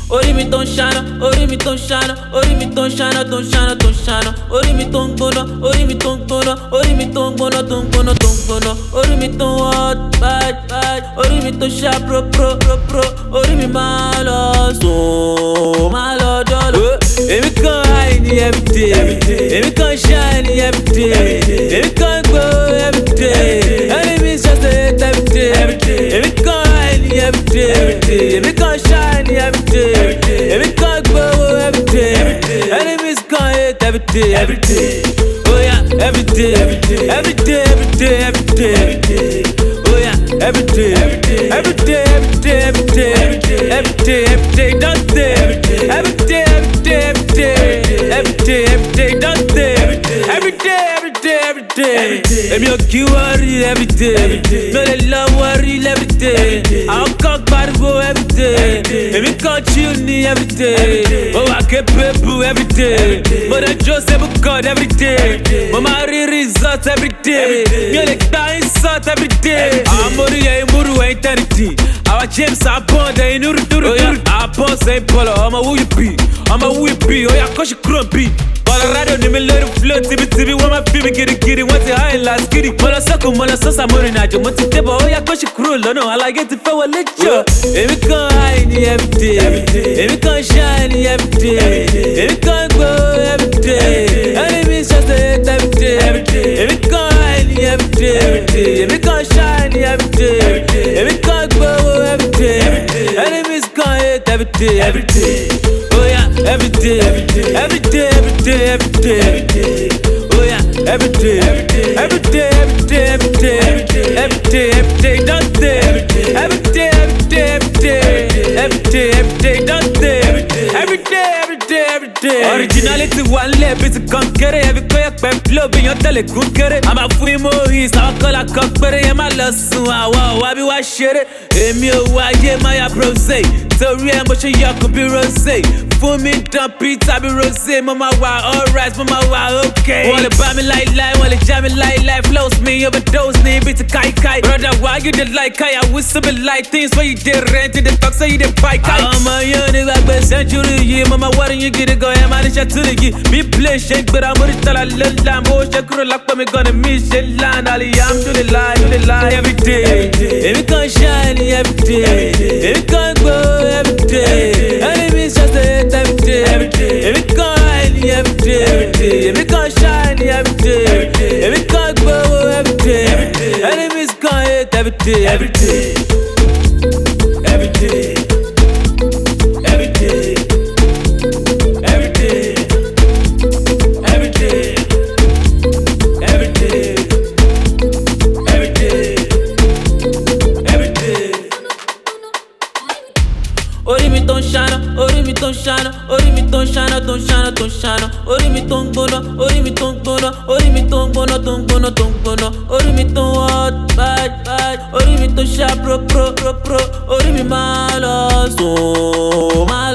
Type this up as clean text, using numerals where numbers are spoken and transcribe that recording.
Orí mi tó ń ṣáná, orí mi tó ń ṣáná, orí mi tó ń ṣáná, tó ń ṣáná, tó ń ṣáná. Orí mi tó ń gbóná, orí mi tó ń gbóná, orí mi tó ń gbóná, tó ń gbóná, tó ń gbóná. Orí mi tó ń hot, bad, bad. Orí mi tó ṣá pro, pro, pro, pro. Orí mi máa lọ sùn, máa lọ dọ́lọ̀. Èmi kan high ní everyday, èmi kan shine ní everyday, èmi kan glow everyday. Enemies just hate everyday, èmi kan high ní everyday, èmi kan shine ní everyday, èmi kan glow everyday. Enemies kan hate everyday. Oh yeah, everyday, everyday, everyday, everyday. Oh yeah, everyday, everyday, everyday, don't say everyday, everyday, don't say everyday. Èmi ò kí worry everyday, no dey love worry everyday. Àwọn kan pariwo everyday, èmi kan chill ní everyday. Mo wà capable everyday, mo dey jó sable god everyday. Mo máa rí result everyday, mi ò lè gba insult everyday. Àwọn mórí ẹ̀yin múrù ẹ̀yin tẹ́nìtì, àwọn James Abond ẹ̀yin núrúdúrú. Àbọ̀ sẹ́yìn bọ̀lọ̀ ọmọ who you be, ọmọ who you be, ó yá kọ́ṣù kúrò bí. Colorado ni mi lórí flow tibitibi wọ́n máa fi mi girigiri wọ́n ti high last gidi. Mo lọ sọ́kùn mo lọ sọ́sà mo rìnrìn àjò mo ti débọ̀ ó yá kọ́ṣù kúrò lọ́nà aláyé ti fẹ́ wọlé jọ. Èmi kan high ní everyday, èmi kan shine ní everyday, èmi kan glow everyday. Enemies just hate everyday, èmi kan high ní everyday, èmi kan shine ní everyday, èmi kan glow everyday. Enemies kan hate everyday. Oh yeah, everyday, everyday, everyday. Oh yeah, everyday, everyday, everyday. Don't say everyday, everyday. Don't say everyday. Originality one lep is a conqueror. Every koya pen flow be your tele kunkere. I'm a free movies, I'm a color cockberry. I'm a lost soon. I be wa share. Emi o wa ye my brose. Sorry, I'm watching you could be rose. For me, dump pizza be rose. Mama wa alright, mama wa okay. Wanna buy me like, wanna jam me like, flows me overdose me, beat a kai. Brother, why you did like I whistle be like things where you did rent in the talk, so you did buy kai. I'm a young nigga, but century, yeah, mama, why don't you get it go? I'm out of shit to the me play shake, but I'm gonna tell a little lamb, oh, shake, lock, but me gonna miss it, land, Ali, I'm to the lie, every day. Every can shine, every day. Every can go, every day. Enemies just hate every day. Every can hide, every day. Every can shine, every day. Every can go, every day. Enemies can hate every day. Every day. Every day. Every day. Every day. Every day. Every day. Every day. Every day. Orí mi tó ń ṣáná, orí mi tó ń ṣáná, orí mi tó ń ṣáná, tó ń ṣáná, tó ń ṣáná. Orí mi tó ń gbóná, orí mi tó ń gbóná, orí mi tó ń gbóná, tó ń gbóná, tó ń gbóná. Orí mi tó ń hot, bad, bad. Orí mi tó ṣá pro, pro, pro, pro. Orí mi máa lọ sùn, máa